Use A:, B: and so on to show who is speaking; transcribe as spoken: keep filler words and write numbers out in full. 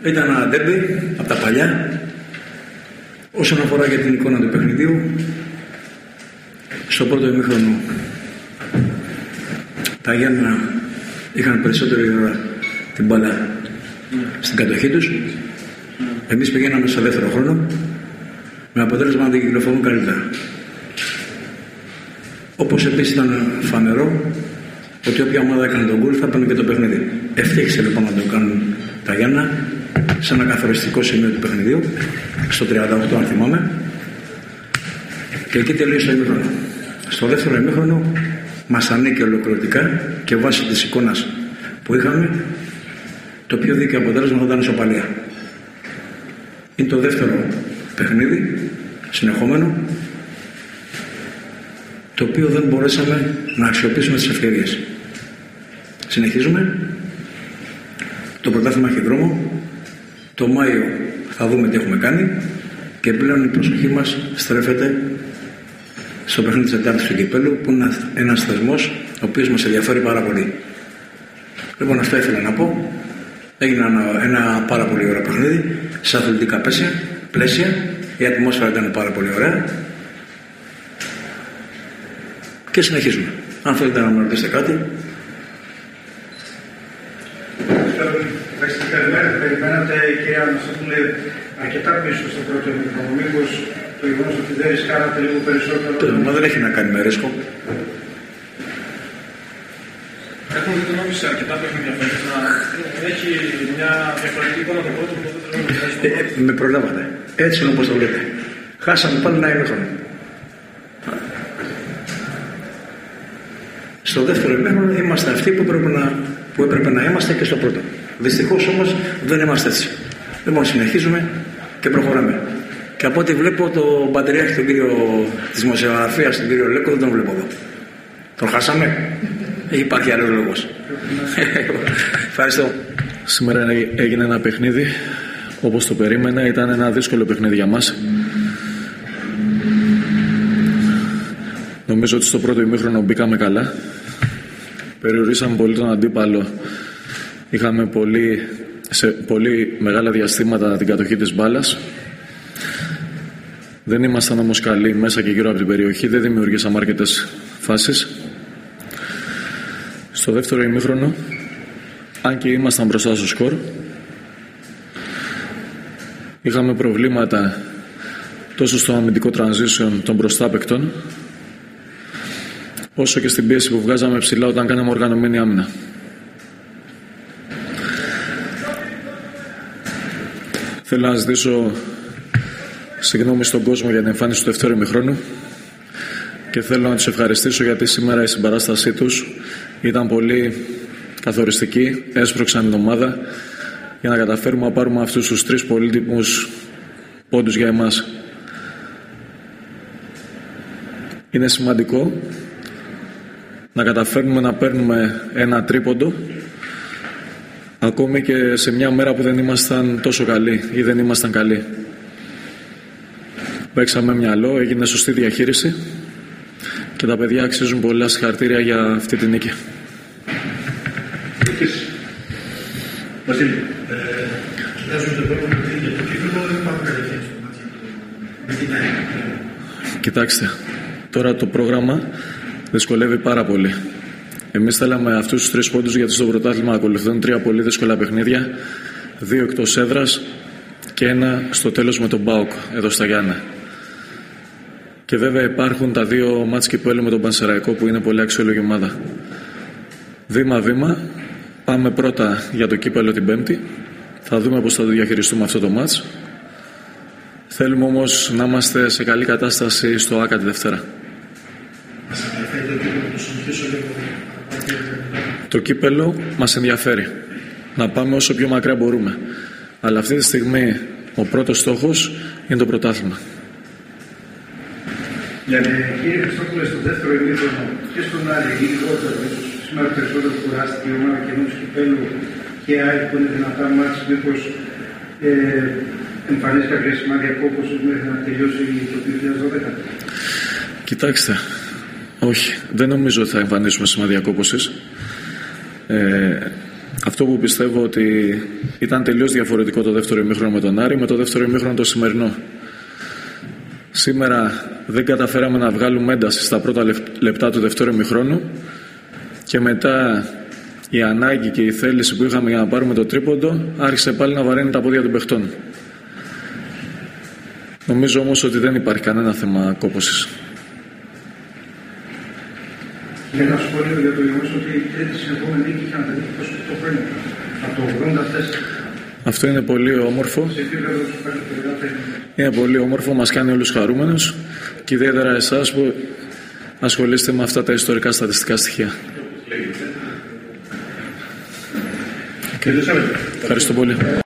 A: Ήταν ένα ντέρμπι από τα παλιά. Όσον αφορά για την εικόνα του παιχνιδιού, στο πρώτο ημίχρονο τα Γιάννενα είχαν περισσότερη ώρα την μπάλα στην κατοχή τους. Εμείς πηγαίναμε στο δεύτερο χρόνο με αποτέλεσμα να την κυκλοφορούν καλύτερα. Όπως επίσης ήταν φανερό ότι όποια ομάδα έκανε τον γκολ θα παίρνει και το παιχνίδι. Ευτύχησε λοιπόν να το κάνουν τα Γιάννενα σε ένα καθοριστικό σημείο του παιχνιδιού, στο τριάντα οκτώ αν θυμάμαι, και εκεί τελείωσε το ημίχρονο. Στο δεύτερο ημίχρονο μας ανήκε ολοκληρωτικά και βάσει της εικόνας που είχαμε, το πιο δίκαιο αποτέλεσμα θα ήταν ισοπαλία. Είναι το δεύτερο παιχνίδι συνεχόμενο, το οποίο δεν μπορέσαμε να αξιοποιήσουμε τις ευκαιρίες. Συνεχίζουμε. Το πρωτάθλημα έχει δρόμο. Το Μάιο θα δούμε τι έχουμε κάνει και πλέον η προσοχή μας στρέφεται στο παιχνίδι της Τετάρτης του Κυπέλλου, που είναι ένας θεσμός ο οποίος μας ενδιαφέρει πάρα πολύ. Λοιπόν, αυτό ήθελα να πω. Έγινε ένα, ένα πάρα πολύ ωραίο παιχνίδι σε αθλητικά πλαίσια, πλαίσια. Η ατμόσφαιρα ήταν πάρα πολύ ωραία και συνεχίζουμε. Αν θέλετε να μου ρωτήσετε κάτι.
B: Καλημέρα, περιμένατε κυρία Αναστόπουλε αρκετά πίσω στο πρώτο ημίχρονο. Μήπως το γεγονός ότι δεν ρισκάρατε λίγο περισσότερο?
A: Το θέμα δεν έχει να κάνει με ρίσκο.
C: Έχουμε δει τον Όφη σε αρκετά παιχνίδια φέτος να έχει μια διαφορετική εικόνα το πρώτο που δεν
A: ε, Με προλάβατε. Έτσι είναι όπως το βλέπετε. Χάσαμε πάλι ένα ημίχρονο. Στο δεύτερο ημίχρονο είμαστε αυτοί που έπρεπε να, που έπρεπε να είμαστε και στο πρώτο. Δυστυχώς όμως δεν είμαστε έτσι. Λοιπόν, συνεχίζουμε και προχωράμε. Και από ό,τι βλέπω το μπατηριάχη του κύριο της δημοσιογραφίας, τον κύριο Λέκο, δεν τον βλέπω εδώ. Τον χάσαμε ή υπάρχει άλλος λόγος? Ευχαριστώ.
D: Σήμερα έγινε ένα παιχνίδι όπως το περίμενα. Ήταν ένα δύσκολο παιχνίδι για μας. Νομίζω ότι στο πρώτο ημίχρονο μπήκαμε καλά. Περιορίσαμε πολύ τον αντίπαλο. Είχαμε πολύ, σε πολύ μεγάλα διαστήματα την κατοχή της μπάλας. Δεν ήμασταν όμως καλοί μέσα και γύρω από την περιοχή. Δεν δημιουργήσαμε αρκετές φάσεις. Στο δεύτερο ημίχρονο, αν και ήμασταν μπροστά στο σκορ, είχαμε προβλήματα τόσο στο αμυντικό transition των μπροστά παικτών, όσο και στην πίεση που βγάζαμε ψηλά όταν κάναμε οργανωμένη άμυνα. Θέλω να ζητήσω συγγνώμη στον κόσμο για την εμφάνιση του δεύτερου ημιχρόνου και θέλω να τους ευχαριστήσω γιατί σήμερα η συμπαράστασή τους ήταν πολύ καθοριστική, έσπρωξαν την ομάδα για να καταφέρουμε να πάρουμε αυτούς τους τρεις πολύτιμους πόντους για εμάς. Είναι σημαντικό να καταφέρνουμε να παίρνουμε ένα τρίποντο ακόμη και σε μια μέρα που δεν ήμασταν τόσο καλοί ή δεν ήμασταν καλοί. Παίξαμε μυαλό, έγινε σωστή διαχείριση και τα παιδιά αξίζουν πολλά συγχαρητήρια για αυτή τη νίκη.
B: Βασίλη.
E: Κοιτάζουμε το πρώτο παιχνίδι για το κύπελλο, δεν υπάρχουν κατευθείαν στο μάτι με την ΑΕΚ.
D: Κοιτάξτε, τώρα το πρόγραμμα δυσκολεύει πάρα πολύ. Εμείς θέλαμε αυτούς τους τρεις πόντους γιατί στο πρωτάθλημα ακολουθούν τρία πολύ δύσκολα παιχνίδια, δύο εκτός έδρας και ένα στο τέλος με τον ΠΑΟΚ εδώ στα Γιάννα. Και βέβαια υπάρχουν τα δύο μάτς κυπέλλου με τον Πανσεραϊκό που είναι πολύ αξιόλογη ομάδα. Βήμα-βήμα, πάμε πρώτα για το κύπελλο την Πέμπτη. Θα δούμε πώς θα το διαχειριστούμε αυτό το μάτς. Θέλουμε όμως να είμαστε σε καλή κατάσταση στο ΆΚΑ τη Δευτέρα. Το κύπελλο μας ενδιαφέρει. Να πάμε όσο πιο μακριά μπορούμε. Αλλά αυτή τη στιγμή ο πρώτος στόχος είναι το πρωτάθλημα.
B: Γιατί κύριε Χριστόπουλε, στο δεύτερο ημίχρονο, ποιος τον άλλη ή λιγότερο, σήμερα περισσότερο κουράστηκε η ομάδα καινού του κυπέλλου και άλλοι που είναι δυνατά μάτς, μήπως ε, εμφανίζει κάποια σημάδια κόπωσης μέχρι να τελειώσει το δύο χιλιάδες δώδεκα?
D: Κοιτάξτε, όχι, δεν νομίζω ότι θα εμφανίσουμε σημάδια κόπωσης. Ε, αυτό που πιστεύω ότι ήταν τελείως διαφορετικό το δεύτερο ημίχρονο με τον Άρη με το δεύτερο ημίχρονο το σημερινό. Σήμερα δεν καταφέραμε να βγάλουμε ένταση στα πρώτα λεπτά του δεύτερου ημιχρόνου και μετά η ανάγκη και η θέληση που είχαμε για να πάρουμε το τρίποντο άρχισε πάλι να βαραίνει τα πόδια των παιχτών. Νομίζω όμως ότι δεν υπάρχει κανένα θέμα κόπωσης.
B: Και ένα σχόλιο για το γεγονός ότι η τρίτη συνεχόμενη νίκη είχε ανατελεί είκοσι οκτώ χρόνια. Από το ογδόντα τέσσερα.
D: Αυτό είναι πολύ όμορφο. Είναι πολύ όμορφο, μας κάνει όλους χαρούμενους και ιδιαίτερα εσάς που ασχολείστε με αυτά τα ιστορικά στατιστικά στοιχεία. Okay. Ευχαριστώ πολύ.